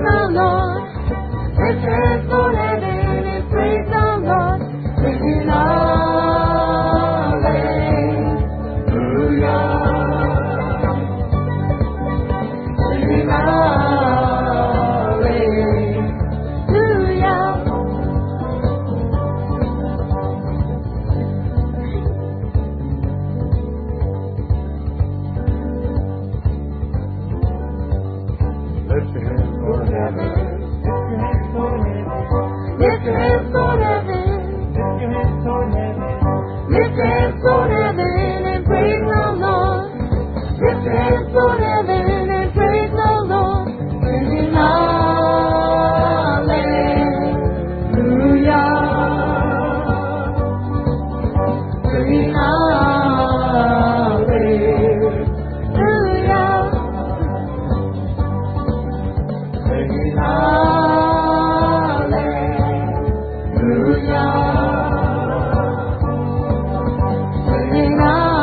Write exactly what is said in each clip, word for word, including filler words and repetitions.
the Lord. Lift your hands toward heaven and praise the Lord. Singing hallelujah. Singing hallelujah. Lift your hands toward heaven. Lift your hands toward heaven. Lift your hands toward heaven and praise the Lord. Lift your hands toward heaven and praise the Lord. Singing hallelujah. Singing hallelujah. Singing hallelujah. Singing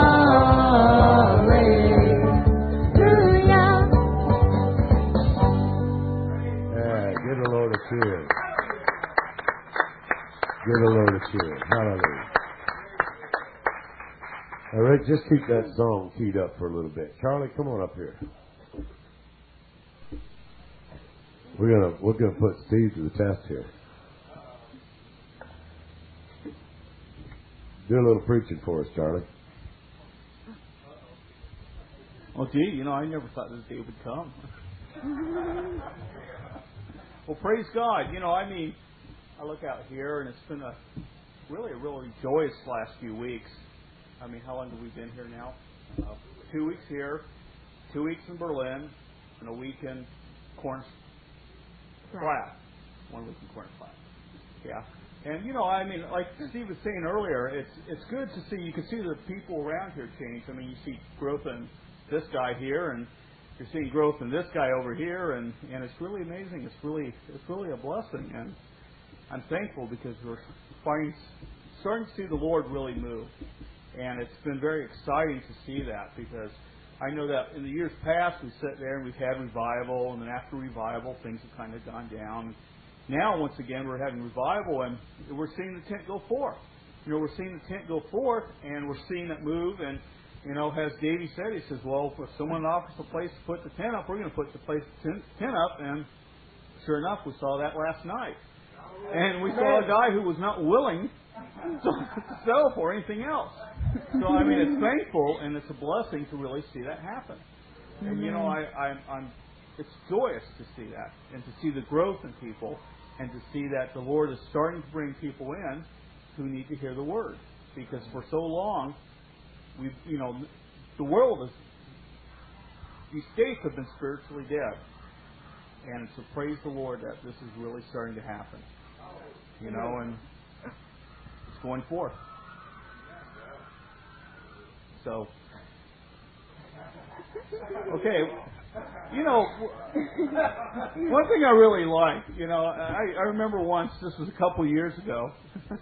hallelujah. Yeah, get a load of cheers. Get a load of cheers. Hallelujah. All right, just keep that song keyed up for a little bit. Charlie, come on up here. We're gonna we're gonna put Steve to the test here. Do a little preaching for us, Charlie. Well, gee, you know, I never thought this day would come. Well, praise God. You know, I mean, I look out here, and it's been a really a really joyous last few weeks. I mean, how long have we been here now? Uh, two weeks here, two weeks in Berlin, and a week in Corn Flat. One week in Corn Flat. Yeah. And, you know, I mean, like Steve was saying earlier, it's it's good to see, you can see the people around here change. I mean, you see growth in this guy here, and you're seeing growth in this guy over here, and, and it's really amazing. It's really it's really a blessing, and I'm thankful because we're finding, starting to see the Lord really move. And it's been very exciting to see that, because I know that in the years past we sat there and we've had revival, and then after revival things have kind of gone down. Now, once again, we're having revival, and we're seeing the tent go forth. You know, we're seeing the tent go forth, and we're seeing it move. And, you know, as Davey said, he says, well, if someone offers a place to put the tent up, we're going to put the place tent up. And sure enough, we saw that last night. And we saw a guy who was not willing to sell for anything else. So, I mean, it's thankful, and it's a blessing to really see that happen. And, you know, I, I, I'm, it's joyous to see that, and to see the growth in people, and to see that the Lord is starting to bring people in who need to hear the Word. Because for so long, we, you know, the world is, these states have been spiritually dead. And so praise the Lord that this is really starting to happen. You know, and it's going forth. So, okay, you know, one thing I really like, you know, I, I remember once, this was a couple years ago,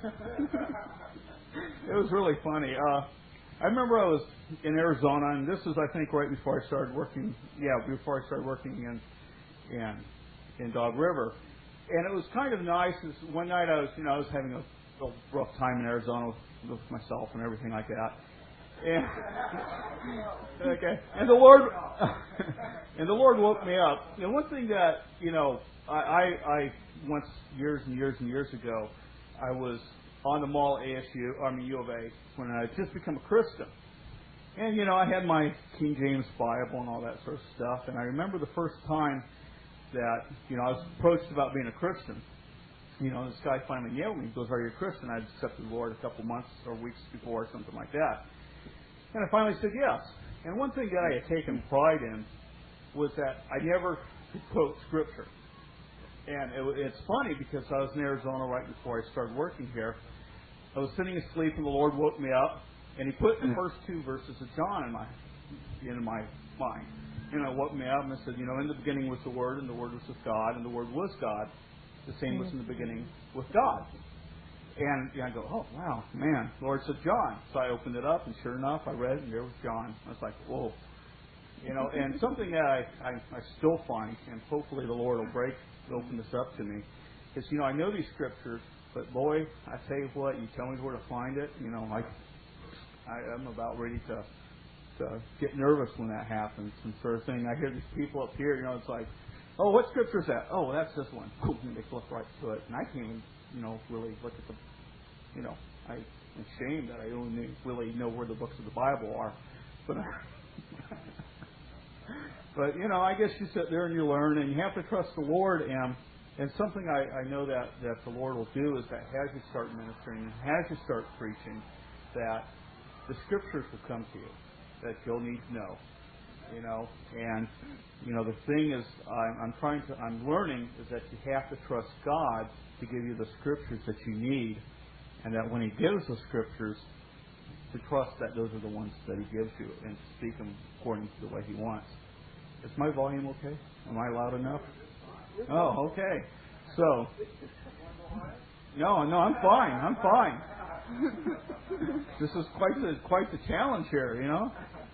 it was really funny. Uh, I remember I was in Arizona, and this was, I think, right before I started working, yeah, before I started working in, in, in Dog River. And it was kind of nice. One night I was, you know, I was having a, a rough time in Arizona with, with myself and everything like that. And, okay. And the Lord, and the Lord woke me up. You know, one thing that, you know, I, I, I once years and years and years ago, I was on the mall at A S U, I mean U of A, when I had just become a Christian. And, you know, I had my King James Bible and all that sort of stuff. And I remember the first time that, you know, I was approached about being a Christian. You know, this guy finally nailed me. He goes, "Are you a Christian?" I'd accepted the Lord a couple months or weeks before, or something like that. And I finally said yes. And one thing that I had taken pride in was that I never could quote Scripture. And it, it's funny because I was in Arizona right before I started working here. I was sitting asleep and the Lord woke me up, and He put the first two verses of John in my in my mind. You know, woke me up and I said, you know, in the beginning was the Word, and the Word was with God, and the Word was God. The same was in the beginning with God. And you know, I go, oh, wow, man, the Lord said John. So I opened it up, and sure enough, I read, and there was John. I was like, whoa. You know, and something that I, I, I still find, and hopefully the Lord will break, open this up to me, is, you know, I know these scriptures, but boy, I tell you what, you tell me where to find it, you know, I, I I'm about ready to, to get nervous when that happens, and sort of thing. I hear these people up here, you know, it's like, oh, what scripture is that? Oh, that's this one. And they flip right to it, and I can't even, you know, really look at the, you know, I, I'm ashamed that I don't really know where the books of the Bible are, but. But, you know, I guess you sit there and you learn, and you have to trust the Lord. And and something I, I know that, that the Lord will do is that as you start ministering, as you start preaching, that the Scriptures will come to you that you'll need to know. You know, and, you know, the thing is, I'm, I'm trying to, I'm learning is that you have to trust God to give you the Scriptures that you need, and that when He gives the Scriptures, to trust that those are the ones that He gives you and speak them according to the way He wants. Is my volume okay? Am I loud enough? Oh, okay. So, no, no, I'm fine. I'm fine. This is quite the quite the challenge here, you know.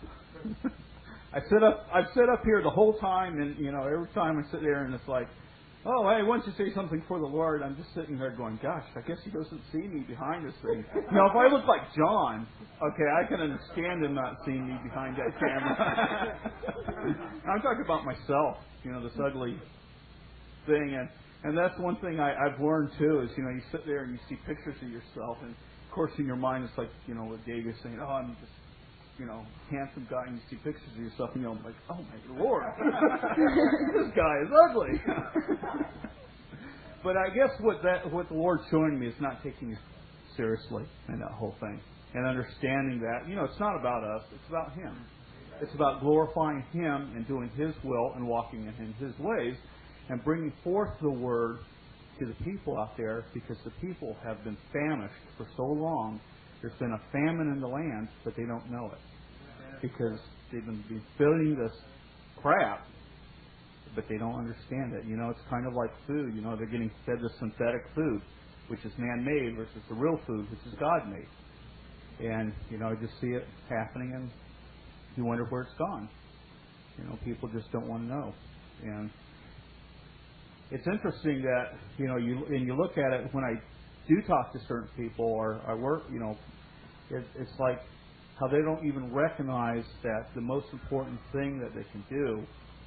I sit up, I've sit up here the whole time, and you know, every time I sit there, and it's like, oh, hey, why don't you say something for the Lord? I'm just sitting there going, gosh, I guess He doesn't see me behind this thing. You know, if I look like John, okay, I can understand Him not seeing me behind that camera. I'm talking about myself, you know, this ugly thing. And, and that's one thing I, I've learned, too, is, you know, you sit there and you see pictures of yourself. And, of course, in your mind, it's like, you know, what Dave is saying, oh, I'm just, you know, handsome guy, and you see pictures of yourself, and you're like, oh, my Lord, this guy is ugly. But I guess what that what the Lord's showing me is not taking it seriously in that whole thing, and understanding that, you know, it's not about us, it's about Him. It's about glorifying Him and doing His will and walking in His ways and bringing forth the Word to the people out there, because the people have been famished for so long. There's been a famine in the land, but they don't know it. Because they've been feeding this crap, but they don't understand it. You know, it's kind of like food. You know, they're getting fed this synthetic food, which is man-made, versus the real food, which is God-made. And, you know, I just see it happening, and you wonder where it's gone. You know, people just don't want to know. And it's interesting that, you know, you and you look at it when I do talk to certain people, or I work, you know, it, it's like how they don't even recognize that the most important thing that they can do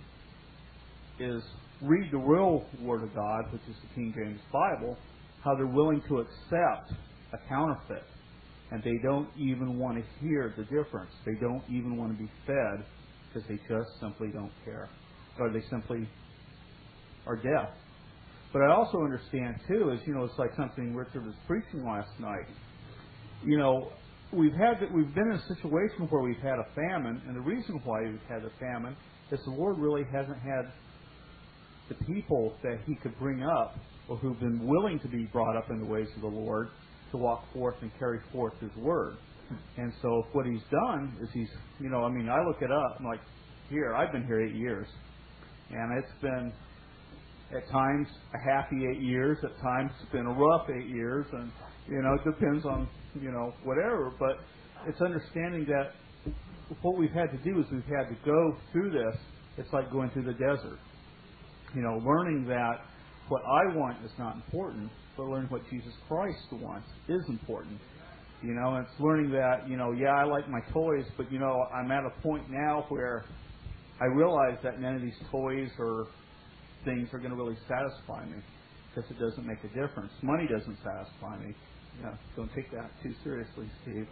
is read the real Word of God, which is the King James Bible, how they're willing to accept a counterfeit. And they don't even want to hear the difference. They don't even want to be fed, because they just simply don't care. Or they simply are deaf. But I also understand, too, is, you know, it's like something Richard was preaching last night. You know, we've had we've been in a situation where we've had a famine, and the reason why we've had a famine is the Lord really hasn't had the people that He could bring up, or who've been willing to be brought up in the ways of the Lord, to walk forth and carry forth His Word. And so what He's done is He's, you know, I mean, I look it up, I'm like, here, I've been here eight years. And it's been, at times, a happy eight years. At times, it's been a rough eight years. And, you know, it depends on, you know, whatever. But it's understanding that what we've had to do is we've had to go through this. It's like going through the desert. You know, learning that what I want is not important, but learning what Jesus Christ wants is important. You know, and it's learning that, you know, yeah, I like my toys, but, you know, I'm at a point now where I realize that none of these toys or things are going to really satisfy me, because it doesn't make a difference. Money doesn't satisfy me. Yeah, don't take that too seriously, Steve.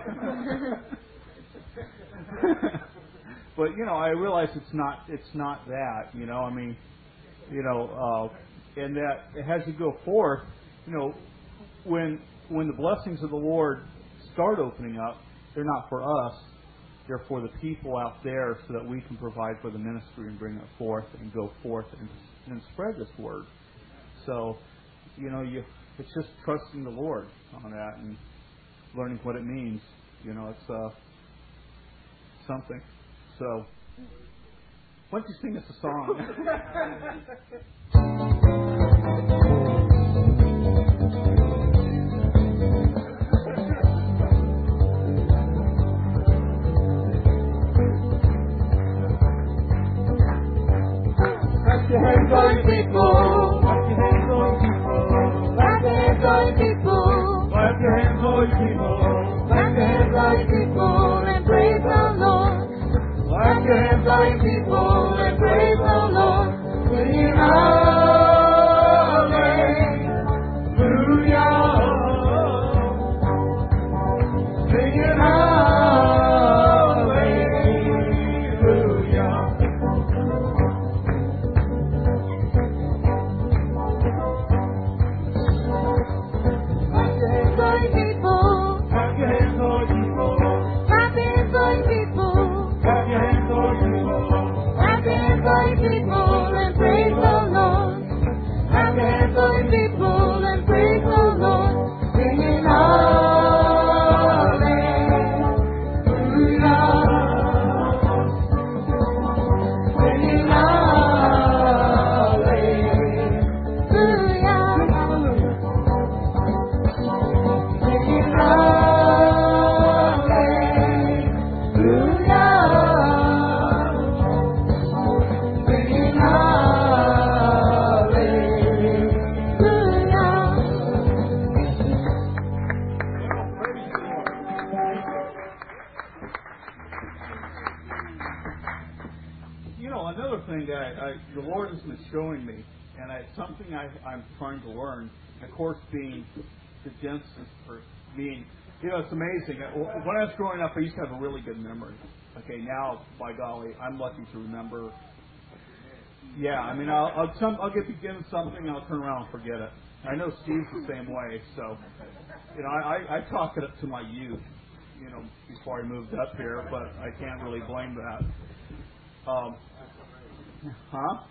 But, you know, I realize it's not it's not that, you know, I mean, you know, uh, and that as you go forth, you know, when when the blessings of the Lord start opening up, they're not for us. They're for the people out there, so that we can provide for the ministry and bring it forth and go forth and, and spread this word. So, you know, you it's just trusting the Lord on that and learning what it means. You know, it's uh, something. So, why don't you sing us a song? showing me, and I, it's something I, I'm trying to learn. And of course, being the dentist for being, you know, it's amazing. When I was growing up, I used to have a really good memory. Okay, now, by golly, I'm lucky to remember. Yeah, I mean, I'll I'll, some, I'll get given something, and I'll turn around and forget it. I know Steve's the same way, so you know, I, I, I chalk it up to my youth, you know, before I moved up here, but I can't really blame that. Um, huh?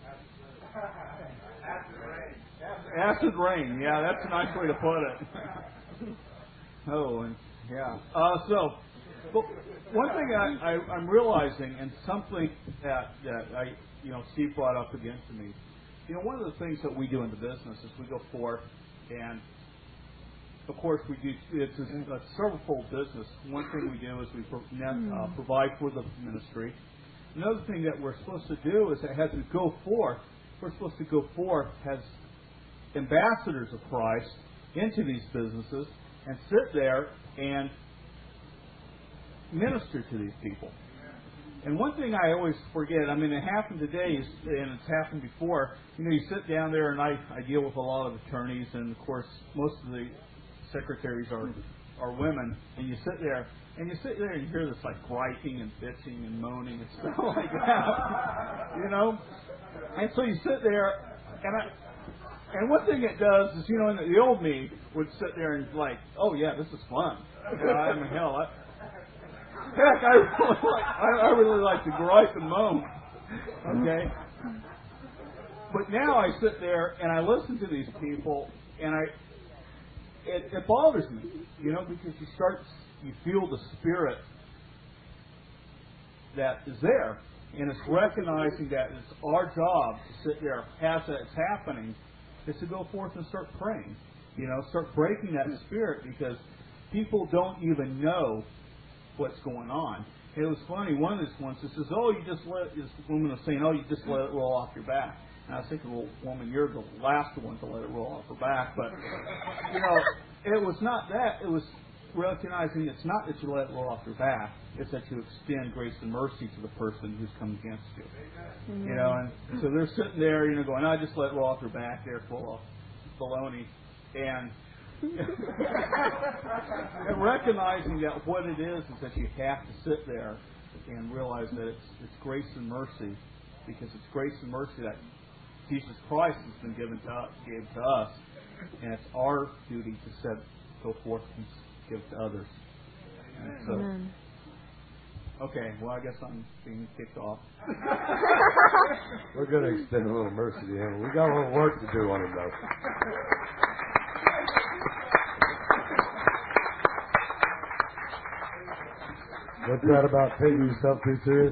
Acid rain, yeah, that's a nice way to put it. oh, and yeah. Uh, so, but one thing I, I, I'm realizing, and something that that I, you know, Steve brought up again to me. You know, one of the things that we do in the business is we go forth, and of course we do. It's a, a several-fold business. One thing we do is we pro, uh, provide for the ministry. Another thing that we're supposed to do is that as we go forth, we're supposed to go forth as ambassadors of Christ into these businesses and sit there and minister to these people. And one thing I always forget, I mean, it happened today, and it's happened before. You know, you sit down there, and I, I deal with a lot of attorneys, and of course, most of the secretaries are are women. And you sit there, and you sit there, and you hear this like griping and bitching and moaning and stuff like that. You know, and so you sit there, and I. And one thing it does is, you know, the old me would sit there and like, oh yeah, this is fun. You know, I mean, hell, I, heck, I really like, I, I really like to gripe and moan. Okay, but now I sit there and I listen to these people, and I, it, it bothers me, you know, because you start, you feel the spirit that is there, and it's recognizing that it's our job to sit there as it's happening. Is to go forth and start praying. You know, start breaking that spirit, because people don't even know what's going on. It was funny, one of these ones that says, oh, you just let, this woman was saying, oh, you just let it roll off your back. And I was thinking, well, woman, you're the last one to let it roll off her back. But, you know, it was not that. It was recognizing it's not that you let it roll off your back. It's that you extend grace and mercy to the person who's come against you. Mm-hmm. You know, and so they're sitting there, you know, going, I just let it roll off your back. They're full of baloney. And, and recognizing that what it is is that you have to sit there and realize that it's, it's grace and mercy, because it's grace and mercy that Jesus Christ has been given to us, gave to us, and it's our duty to set, go forth and give to others. And so, Amen. Okay, well, I guess I'm being kicked off. We're going to extend a little mercy to him. We got a little work to do on him, though. What's that about taking yourself too serious?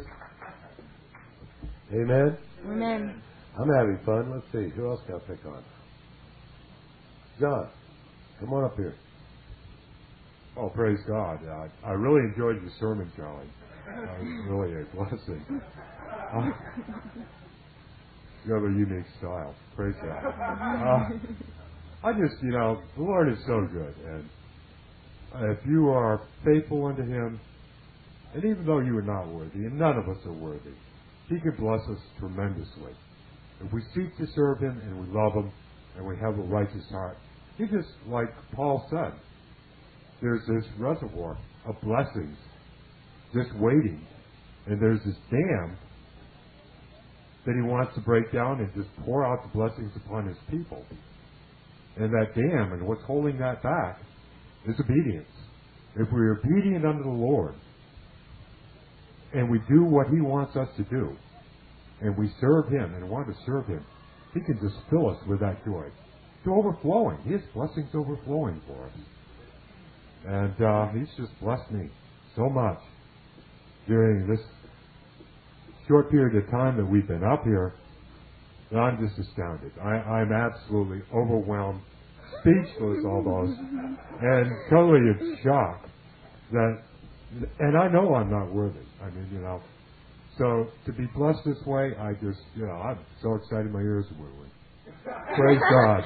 Amen? Amen. I'm having fun. Let's see. Who else can I pick on? John, come on up here. Oh, praise God. Uh, I really enjoyed your sermon, Charlie. Uh, it was really a blessing. Uh, you have a unique style. Praise God. Uh, I just, you know, the Lord is so good. And if you are faithful unto Him, and even though you are not worthy, and none of us are worthy, He can bless us tremendously. If we seek to serve Him, and we love Him, and we have a righteous heart, He just, like Paul said, there's this reservoir of blessings just waiting. And there's this dam that He wants to break down and just pour out the blessings upon His people. And that dam, and what's holding that back, is obedience. If we're obedient unto the Lord, and we do what He wants us to do, and we serve Him and want to serve Him, He can just fill us with that joy. To overflowing. His blessings overflowing for us. And uh, He's just blessed me so much during this short period of time that we've been up here that I'm just astounded. I, I'm absolutely overwhelmed, speechless almost, and totally in shock. That, and I know I'm not worthy. I mean, you know. So to be blessed this way, I just, you know, I'm so excited my ears are wiggling. Praise God.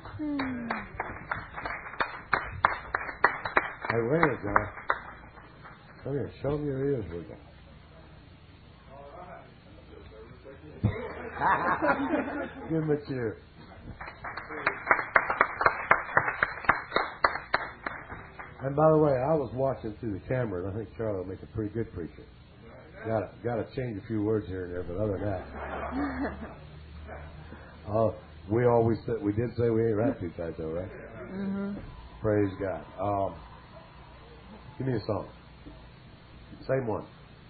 Hey, wait a minute, John. Come here. Show me your ears wiggle. Give him a cheer. And by the way, I was watching through the camera, and I think Charlie will make a pretty good preacher. Got to got to change a few words here and there, but other than that, uh, we always said we did say we ain't rap too tight though, right? Mm-hmm. Praise God. Um, give me a song. Same one.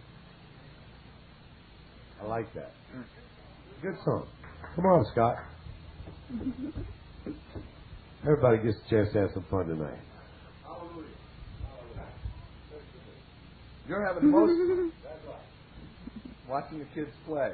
I like that. Good song. Come on, Scott. Everybody gets a chance to have some fun tonight. You're having the most watching the kids play.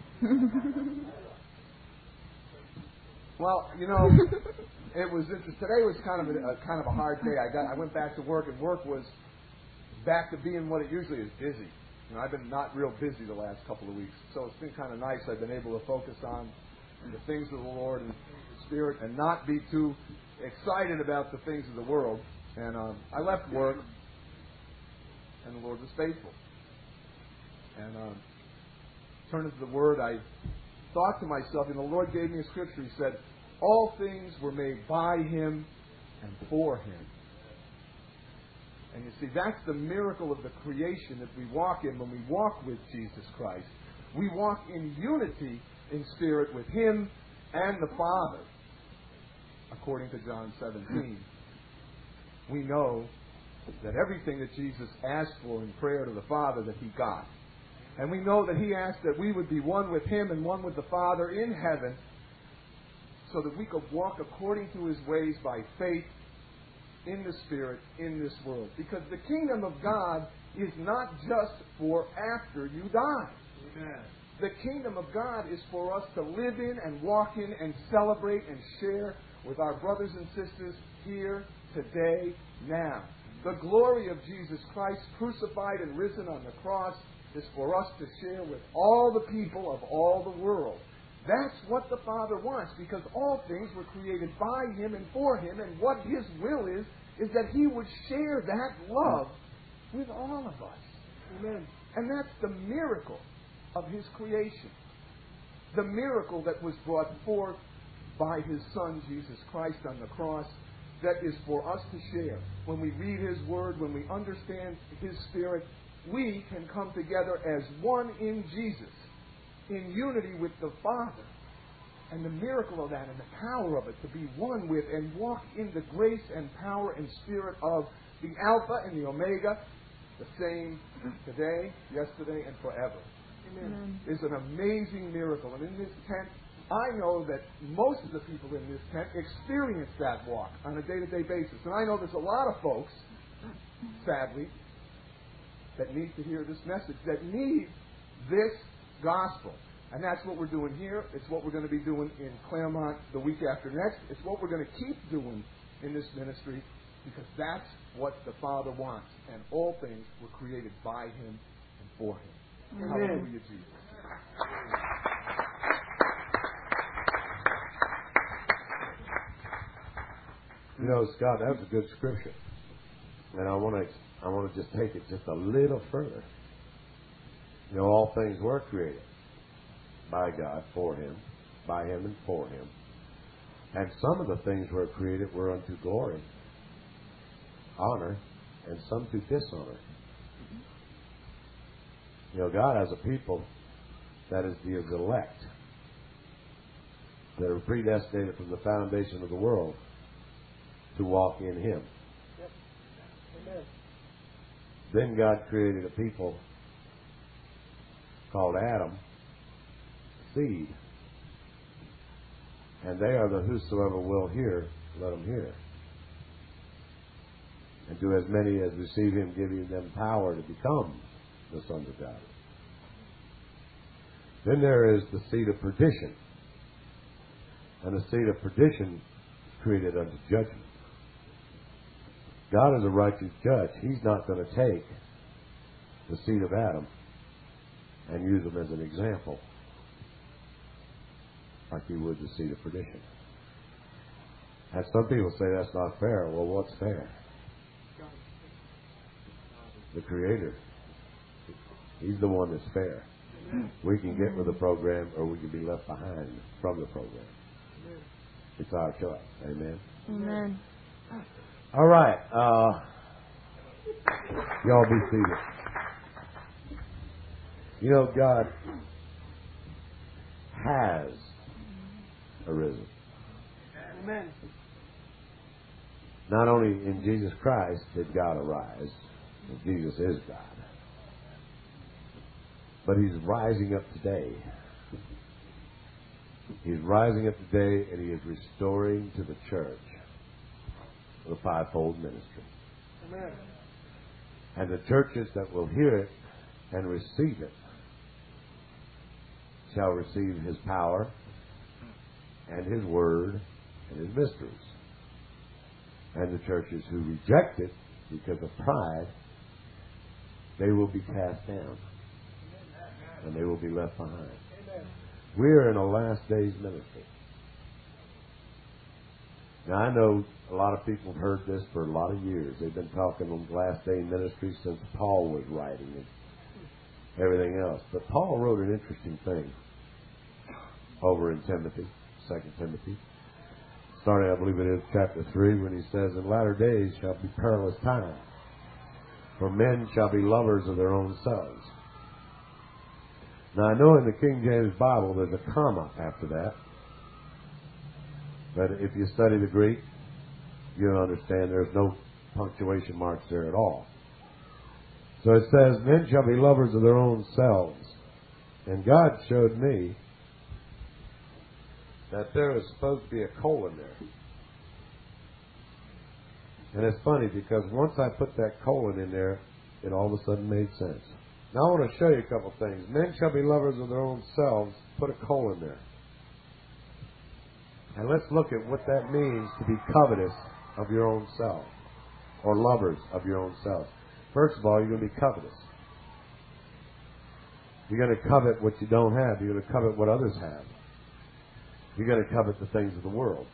Well, you know, it was interesting. Today was kind of a, a kind of a hard day. I got I went back to work, and work was back to being what it usually is, busy. You know, I've been not real busy the last couple of weeks, so it's been kind of nice. I've been able to focus on the things of the Lord and the Spirit, and not be too excited about the things of the world. And um, I left work, and the Lord was faithful. And um, turning to the Word, I thought to myself, and the Lord gave me a scripture. He said, all things were made by Him and for Him. And you see, that's the miracle of the creation that we walk in when we walk with Jesus Christ. We walk in unity in spirit with Him and the Father. According to John seventeen, we know that everything that Jesus asked for in prayer to the Father that He got. And we know that He asked that we would be one with Him and one with the Father in heaven, so that we could walk according to His ways by faith in the Spirit in this world. Because the kingdom of God is not just for after you die. Amen. The kingdom of God is for us to live in and walk in and celebrate and share with our brothers and sisters here, today, now. The glory of Jesus Christ, crucified and risen on the cross, is for us to share with all the people of all the world. That's what the Father wants, because all things were created by Him and for Him, and what His will is, is that He would share that love with all of us. Amen. And that's the miracle of His creation. The miracle that was brought forth by His Son, Jesus Christ, on the cross, that is for us to share. When we read His Word, when we understand His Spirit, we can come together as one in Jesus, in unity with the Father. And the miracle of that and the power of it, to be one with and walk in the grace and power and spirit of the Alpha and the Omega, the same today, yesterday, and forever. Amen. It's an amazing miracle. And in this tent, I know that most of the people in this tent experience that walk on a day-to-day basis. And I know there's a lot of folks, sadly, that need to hear this message, that need this gospel. And that's what we're doing here. It's what we're going to be doing in Claremont the week after next. It's what we're going to keep doing in this ministry, because that's what the Father wants. And all things were created by Him and for Him. Amen. Hallelujah, Jesus. You know, Scott, that's a good scripture. And I want to I want to just take it just a little further. You know, all things were created by God, for Him, by Him and for Him. And some of the things were created were unto glory, honor, and some to dishonor. You know, God has a people that is the elect, that are predestinated from the foundation of the world to walk in Him. Yep. Amen. Then God created a people called Adam, seed. And they are the whosoever will hear, let them hear. And to as many as receive Him, giving them power to become the sons of God. Then there is the seed of perdition. And the seed of perdition is created unto judgment. God is a righteous judge. He's not going to take the seed of Adam and use them as an example like He would the seed of perdition. And some people say that's not fair. Well, what's fair? The Creator. He's the one that's fair. We can get with the program or we can be left behind from the program. It's our choice. Amen. Amen. All right. Uh, y'all be seated. You know, God has arisen. Amen. Not only in Jesus Christ did God arise, and Jesus is God, but He's rising up today. He's rising up today, and He is restoring to the church the fivefold ministry. Amen. And the churches that will hear it and receive it shall receive His power and His word and His mysteries. And the churches who reject it because of pride, they will be cast down. And they will be left behind. We are in a last days ministry. Now, I know a lot of people have heard this for a lot of years. They've been talking on last day ministry since Paul was writing and everything else. But Paul wrote an interesting thing over in Timothy, Second Timothy. Starting, I believe it is, chapter three, when he says, "In latter days shall be perilous times, for men shall be lovers of their own selves." Now, I know in the King James Bible there's a comma after that. But if you study the Greek, you'll understand there's no punctuation marks there at all. So it says, "Men shall be lovers of their own selves." And God showed me that there is supposed to be a colon there. And it's funny because once I put that colon in there, it all of a sudden made sense. Now I want to show you a couple things. Men shall be lovers of their own selves. Put a colon there. And let's look at what that means to be covetous of your own self, or lovers of your own self. First of all, you're going to be covetous. You're going to covet what you don't have. You're going to covet what others have. You're going to covet the things of the world.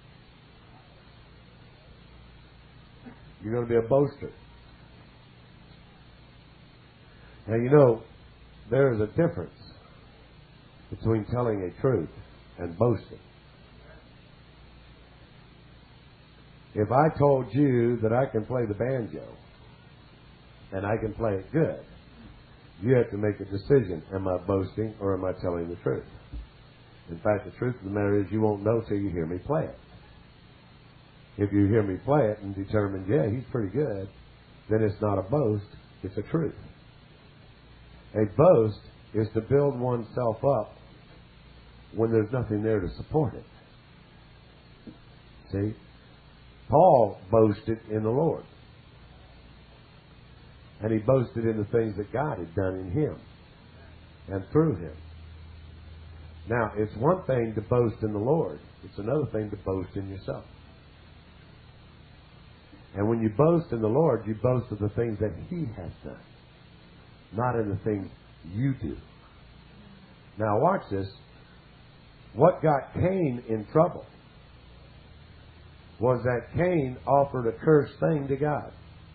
You're going to be a boaster. Now, you know, there is a difference between telling a truth and boasting. If I told you that I can play the banjo and I can play it good, you have to make a decision. Am I boasting or am I telling the truth? In fact, the truth of the matter is you won't know till you hear me play it. If you hear me play it and determine, yeah, he's pretty good, then it's not a boast, it's a truth. A boast is to build oneself up when there's nothing there to support it. See? Paul boasted in the Lord. And he boasted in the things that God had done in him and through him. Now, it's one thing to boast in the Lord. It's another thing to boast in yourself. And when you boast in the Lord, you boast of the things that He has done, not in the things you do. Now, watch this. What got Cain in trouble was that Cain offered a cursed thing to God.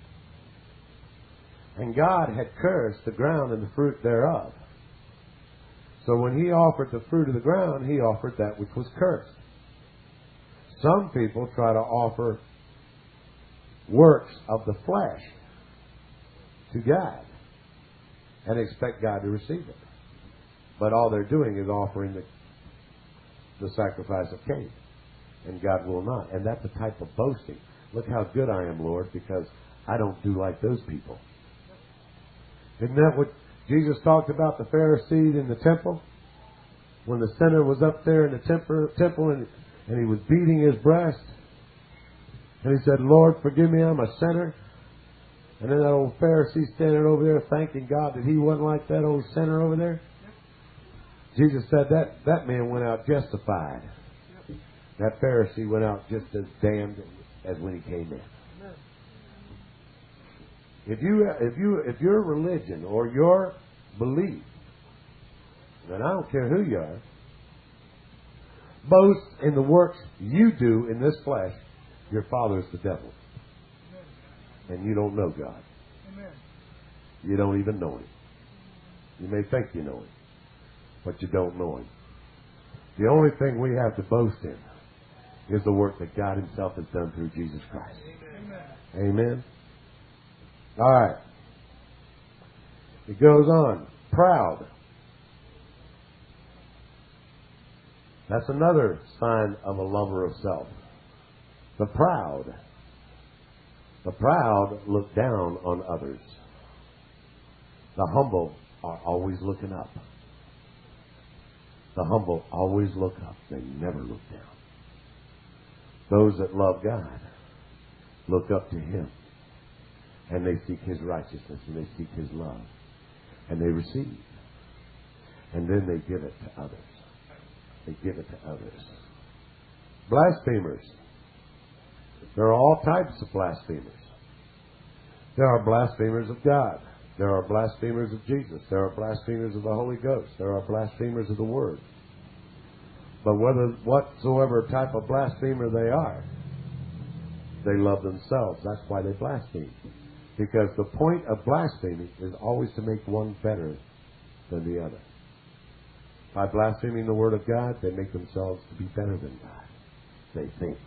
And God had cursed the ground and the fruit thereof. So when he offered the fruit of the ground, he offered that which was cursed. Some people try to offer works of the flesh to God and expect God to receive it. But all they're doing is offering the, the sacrifice of Cain. And God will not. And that's a type of boasting. Look how good I am, Lord, because I don't do like those people. Isn't that what Jesus talked about the Pharisee in the temple? When the sinner was up there in the temple, temple and, and he was beating his breast. And he said, "Lord, forgive me, I'm a sinner." And then that old Pharisee standing over there thanking God that he wasn't like that old sinner over there. Jesus said that, that man went out justified. That Pharisee went out just as damned as when he came in. If you, if you, if your religion or your belief, then I don't care who you are, boast in the works you do in this flesh, your father is the devil. And you don't know God. You don't even know Him. You may think you know Him. but you don't know Him. The only thing we have to boast in is the work that God Himself has done through Jesus Christ. Amen. Amen. All right. It goes on. Proud. That's another sign of a lover of self. The proud. The proud look down on others. The humble are always looking up. The humble always look up. They never look down. Those that love God look up to Him. And they seek His righteousness. And they seek His love. And they receive. And then they give it to others. They give it to others. Blasphemers. There are all types of blasphemers. There are blasphemers of God. There are blasphemers of Jesus. There are blasphemers of the Holy Ghost. There are blasphemers of the Word. But whether whatsoever type of blasphemer they are, they love themselves. That's why they blaspheme. Because the point of blaspheming is always to make one better than the other. By blaspheming the Word of God, they make themselves to be better than God. They think.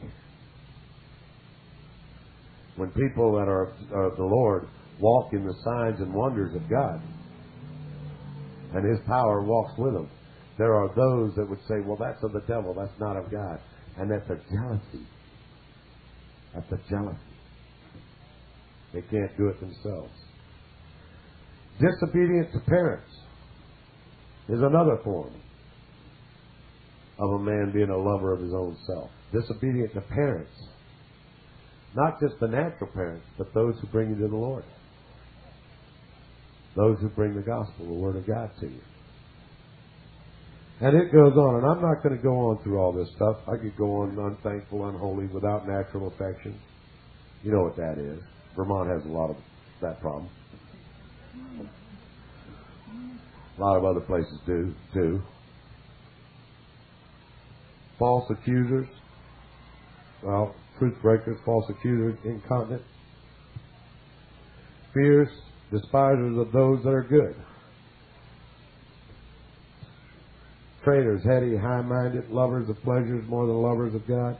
When people that are of the Lord walk in the signs and wonders of God, and His power walks with them, there are those that would say, well, that's of the devil, that's not of God. And that's a jealousy. That's a jealousy. They can't do it themselves. Disobedient to parents is another form of a man being a lover of his own self. Disobedient to parents. Not just the natural parents, but those who bring you to the Lord. Those who bring the gospel, the Word of God to you. And it goes on, and I'm not going to go on through all this stuff. I could go on unthankful, unholy, without natural affection. You know what that is. Vermont has a lot of that problem. A lot of other places do, too. False accusers. Well, truth breakers, false accusers, incontinent. Fierce, despisers of those that are good. Traitors, heady, high-minded, lovers of pleasures more than lovers of God.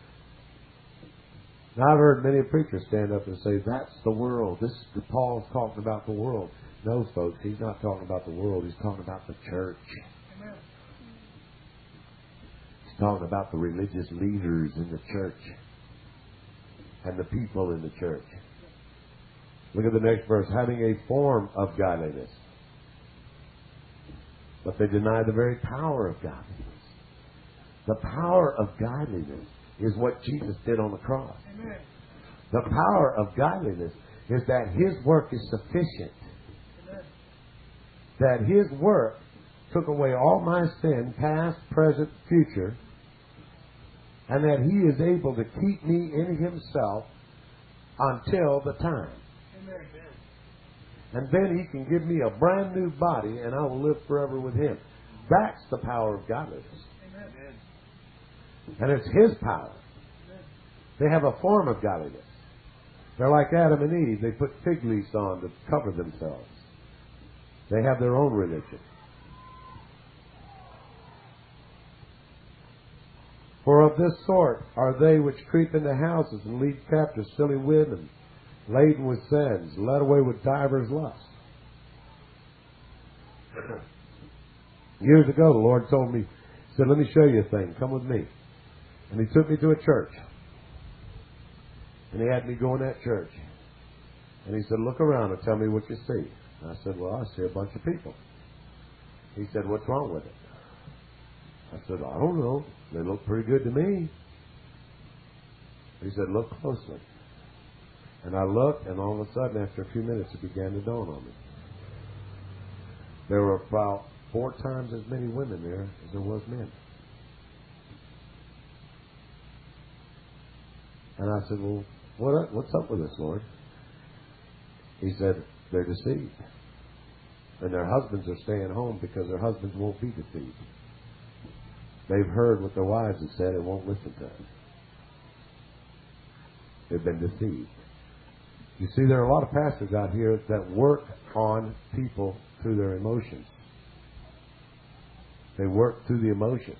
Now, I've heard many preachers stand up and say, that's the world. This Paul's talking about the world. No, folks, he's not talking about the world. He's talking about the church. Amen. He's talking about the religious leaders in the church and the people in the church. Look at the next verse. Having a form of godliness, but they deny the very power of godliness. The power of godliness is what Jesus did on the cross. Amen. The power of godliness is that His work is sufficient. Amen. That His work took away all my sin, past, present, future, and that He is able to keep me in Himself until the time. Amen. And then He can give me a brand new body and I will live forever with Him. That's the power of godliness. Amen. And it's His power. They have a form of godliness. They're like Adam and Eve. They put fig leaves on to cover themselves. They have their own religion. For of this sort are they which creep into houses and lead captive silly women, laden with sins, led away with divers lusts. Years ago, the Lord told me, He said, let me show you a thing. Come with me. And He took me to a church. And He had me go in that church. And He said, look around and tell me what you see. And I said, well, I see a bunch of people. He said, what's wrong with it? I said, I don't know. They look pretty good to me. He said, look closely. And I looked, and all of a sudden, after a few minutes, it began to dawn on me. There were about four times as many women there as there was men. And I said, well, what, what's up with this, Lord? He said, they're deceived. And their husbands are staying home because their husbands won't be deceived. They've heard what their wives have said and won't listen to them. They've been deceived. You see, there are a lot of pastors out here that work on people through their emotions. They work through the emotions.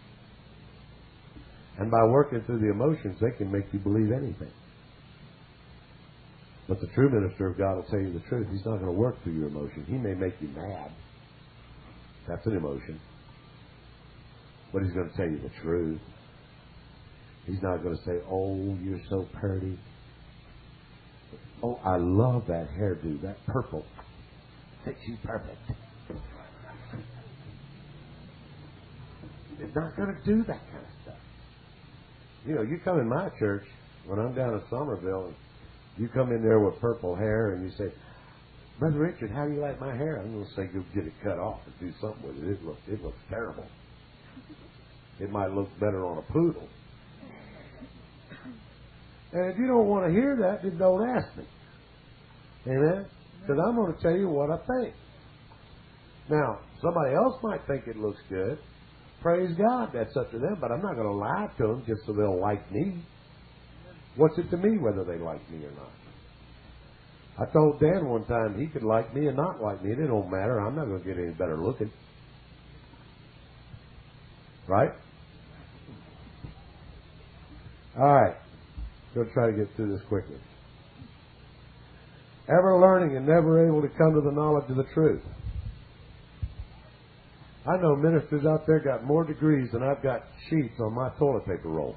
And by working through the emotions, they can make you believe anything. But the true minister of God will tell you the truth. He's not going to work through your emotion. He may make you mad. That's an emotion. But he's going to tell you the truth. He's not going to say, oh, you're so pretty. Oh, I love that hairdo, that purple. Fits you perfect. He's not going to do that kind of stuff. You know, you come in my church, when I'm down in Somerville, and you come in there with purple hair and you say, Brother Richard, how do you like my hair? I'm going to say, go get it cut off and do something with it. It looks, it looks terrible. It might look better on a poodle. And if you don't want to hear that, then don't ask me. Amen? Because I'm going to tell you what I think. Now, somebody else might think it looks good. Praise God, that's up to them. But I'm not going to lie to them just so they'll like me. What's it to me whether they like me or not? I told Dan one time he could like me and not like me. It don't matter. I'm not going to get any better looking. Right? All right. Go try to get through this quickly. Ever learning and never able to come to the knowledge of the truth. I know ministers out there got more degrees than I've got sheets on my toilet paper roll.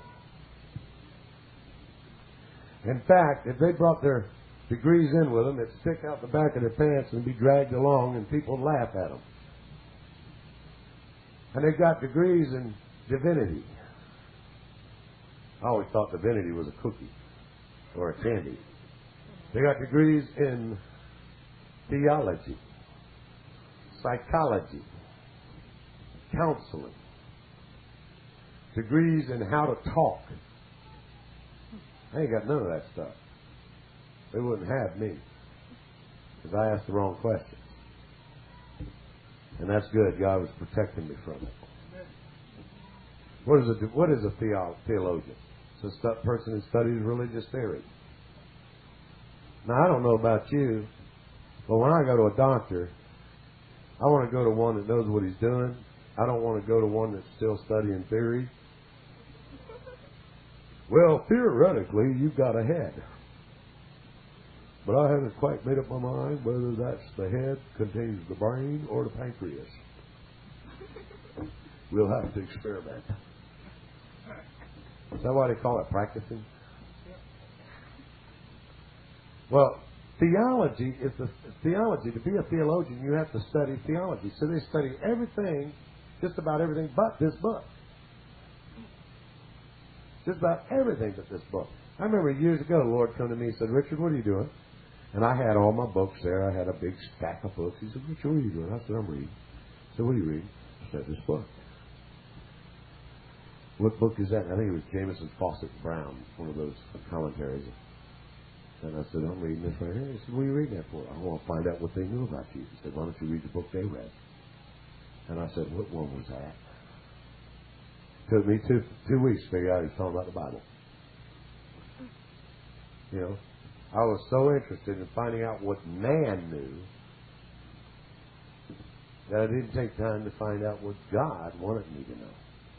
In fact, if they brought their degrees in with them, it'd stick out the back of their pants and be dragged along and people would laugh at them. And they've got degrees in divinity. I always thought divinity was a cookie or a candy. They got degrees in theology, psychology, counseling, degrees in how to talk. I ain't got none of that stuff. They wouldn't have me because I asked the wrong questions. And that's good. God was protecting me from it. What is a, what is a theo, theologian? It's a stu- person who studies religious theory. Now, I don't know about you, but when I go to a doctor, I want to go to one that knows what he's doing. I don't want to go to one that's still studying theory. Well, theoretically, you've got a head. But I haven't quite made up my mind whether that's the head contains the brain or the pancreas. We'll have to experiment. Is that why they call it practicing? Well, theology is the theology. To be a theologian, you have to study theology. So they study everything, just about everything, but this book. Just about everything but this book. I remember years ago, the Lord came to me and said, Richard, what are you doing? And I had all my books there. I had a big stack of books. He said, Richard, what are you doing? I said, I'm reading. I said, what are you reading? I said, this book. What book is that? I think it was Jameson Fawcett Brown, one of those commentaries. And I said, I'm reading this right here. He said, what are you reading that for? I want to find out what they knew about you. He said, why don't you read the book they read? And I said, what one was that? Took me two two weeks to figure out he was talking about the Bible. You know, I was so interested in finding out what man knew that I didn't take time to find out what God wanted me to know.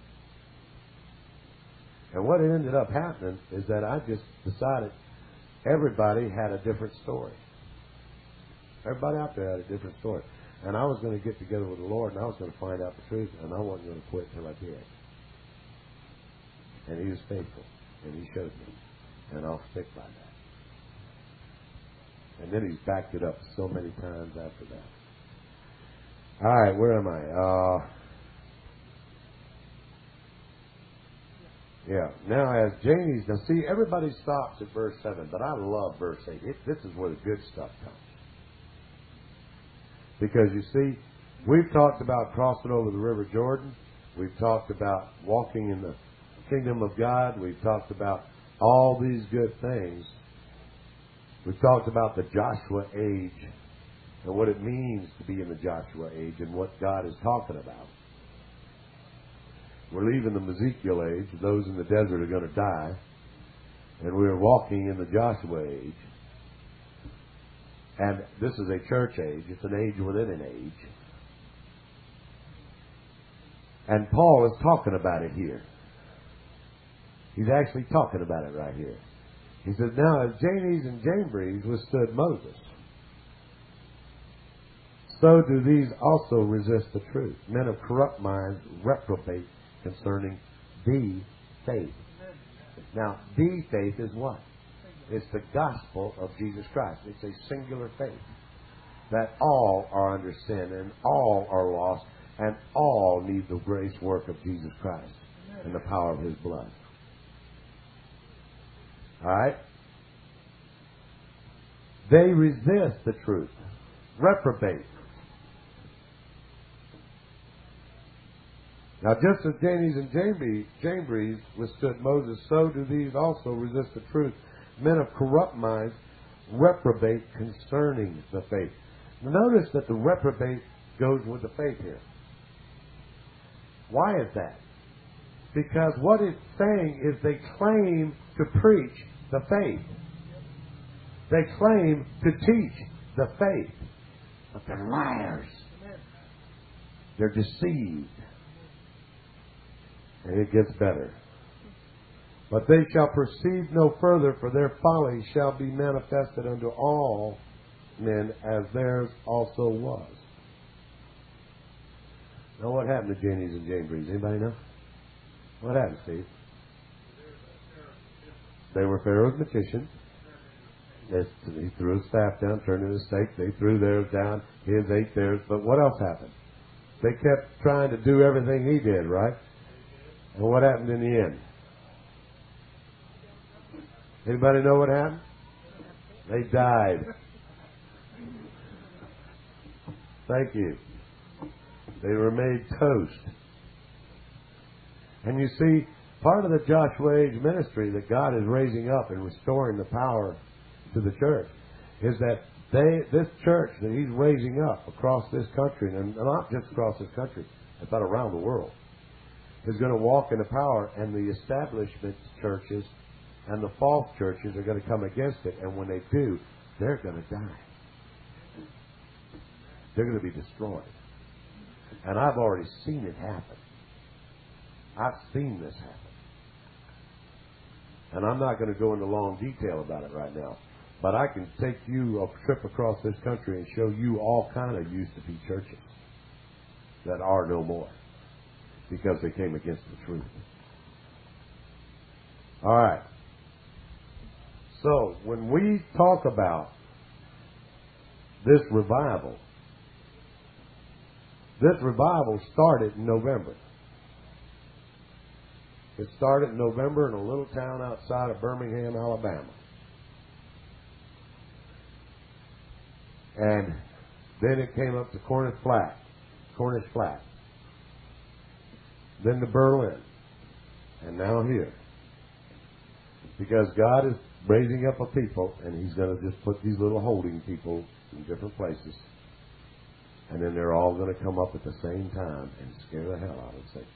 And what ended up happening is that I just decided everybody had a different story. Everybody out there had a different story. And I was going to get together with the Lord and I was going to find out the truth and I wasn't going to quit till I did. And He was faithful. And He showed me. And I'll stick by that. And then He's backed it up so many times after that. All right, where am I? Uh, yeah. Now, as Janie's, now see, everybody stops at verse seven, but I love verse eight. It, this is where the good stuff comes. Because you see, we've talked about crossing over the River Jordan. We've talked about walking in the kingdom of God. We've talked about all these good things. We've talked about the Joshua age and what it means to be in the Joshua age and what God is talking about. We're leaving the Ezekiel age. Those in the desert are going to die. And we're walking in the Joshua age. And this is a church age. It's an age within an age. And Paul is talking about it here. He's actually talking about it right here. He says, now as Jannes and Jambres withstood Moses, so do these also resist the truth. Men of corrupt minds reprobate concerning the faith. Now, the faith is what? It's the gospel of Jesus Christ. It's a singular faith. That all are under sin and all are lost and all need the grace work of Jesus Christ and the power of His blood. Alright? They resist the truth. Reprobate. Now, just as Jannes and Jambres, Jambres withstood Moses, so do these also resist the truth. Men of corrupt minds reprobate concerning the faith. Notice that the reprobate goes with the faith here. Why is that? Because what it's saying is they claim to preach the faith. They claim to teach the faith. But they're liars. They're deceived. And it gets better. But they shall proceed no further, for their folly shall be manifested unto all men, as theirs also was. Now, what happened to Jannes and Jambres? Anybody know? What happened, Steve? They were Pharaoh's magicians. He threw his staff down, turned it into a snake. They threw theirs down. His ate theirs. But what else happened? They kept trying to do everything he did, right? And what happened in the end? Anybody know what happened? They died. Thank you. They were made toast. And you see, part of the Joshua Age ministry that God is raising up and restoring the power to the church is that they, this church that He's raising up across this country, and not just across this country, but around the world, is going to walk in the power, and the establishment churches and the false churches are going to come against it, and when they do, they're going to die. They're going to be destroyed. And I've already seen it happen. I've seen this happen. And I'm not going to go into long detail about it right now, but I can take you a trip across this country and show you all kind of used to be churches that are no more because they came against the truth. All right. So, when we talk about this revival, this revival started in November. It started in November in a little town outside of Birmingham, Alabama. And then it came up to Cornish Flat, Cornish Flat. Then to Berlin. And now here. Because God is raising up a people, and He's going to just put these little holding people in different places. And then they're all going to come up at the same time and scare the hell out of Satan.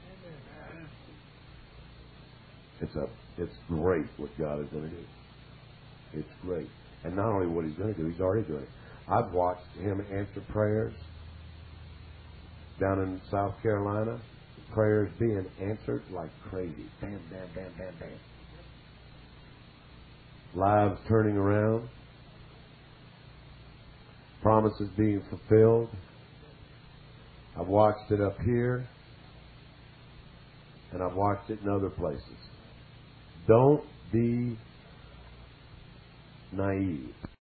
It's a, it's great what God is going to do. It's great. And not only what He's going to do, He's already doing it. I've watched Him answer prayers down in South Carolina. Prayers being answered like crazy. Bam, bam, bam, bam, bam. Lives turning around. Promises being fulfilled. I've watched it up here. And I've watched it in other places. Don't be naive.